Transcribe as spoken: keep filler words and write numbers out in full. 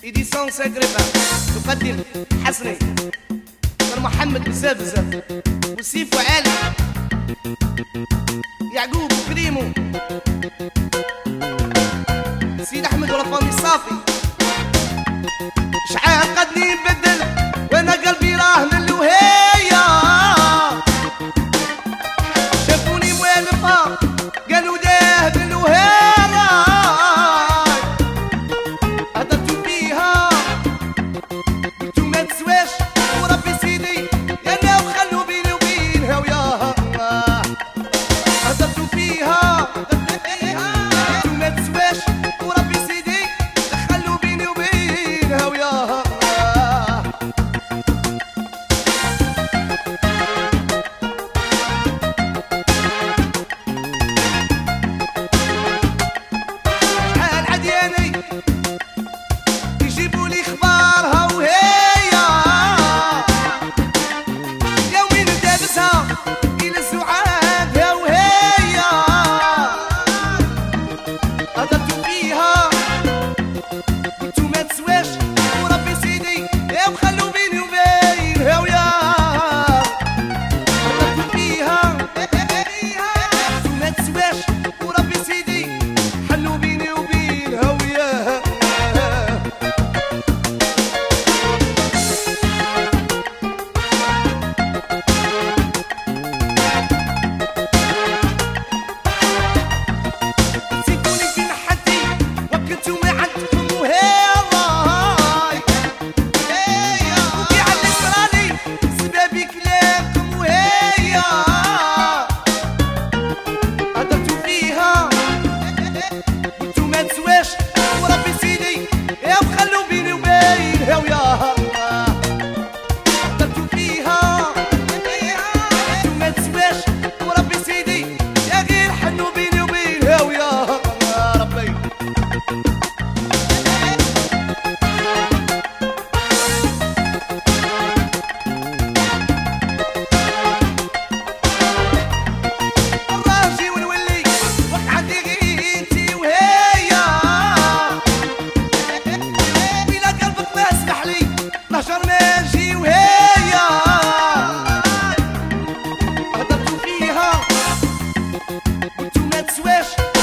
إديسيون ساكريفا تقدم حسني محمد بزاف بزاف وسيف وعالي يعقوب وكريمو سيد أحمد ولا فامي صافي. شحال قدني نبدل وانا قلبي راه من الوهية، شافوني موالفة قالوا داه بالوهية، هدرتو فيها قلتو ما تسواش وربي سيدي يا ناو خلو بيني وبينها وياها، هدرتو فيها قلتو ما تسواش وربي سيدي خلو بيني وبينها وياها. شحال عدياني يجيبوا لي اخبارها وهي يا وين دابسها يلزوا عادها وهي، هدرتو فيها قلتو ما تسواش وربي سيدي يا وخلو بيني وبينها وياها، هدرتو فيها قلتو ما تسواش وربي سيدي حلو بيني وبينها وياها. سيبوني في محدي وكنتو ما عندكم وهاي وكي علي صرالي سبابي كلامكم وهي، هدرتو فيها قلتو ما تسواش وربي سيدي يا وخلو بيني وبينها وياها، هدرتو فيها قلتو ما تسواش وربي سيدي يا غير حنو بيني وبينها وياها يا ربي. الراجي ونولي وقت عندي غير انتي وهي، وإلا قلبك ما اسمح لي نهجر ما نجي وهي، هدرتو فيها قلتو ما تسواش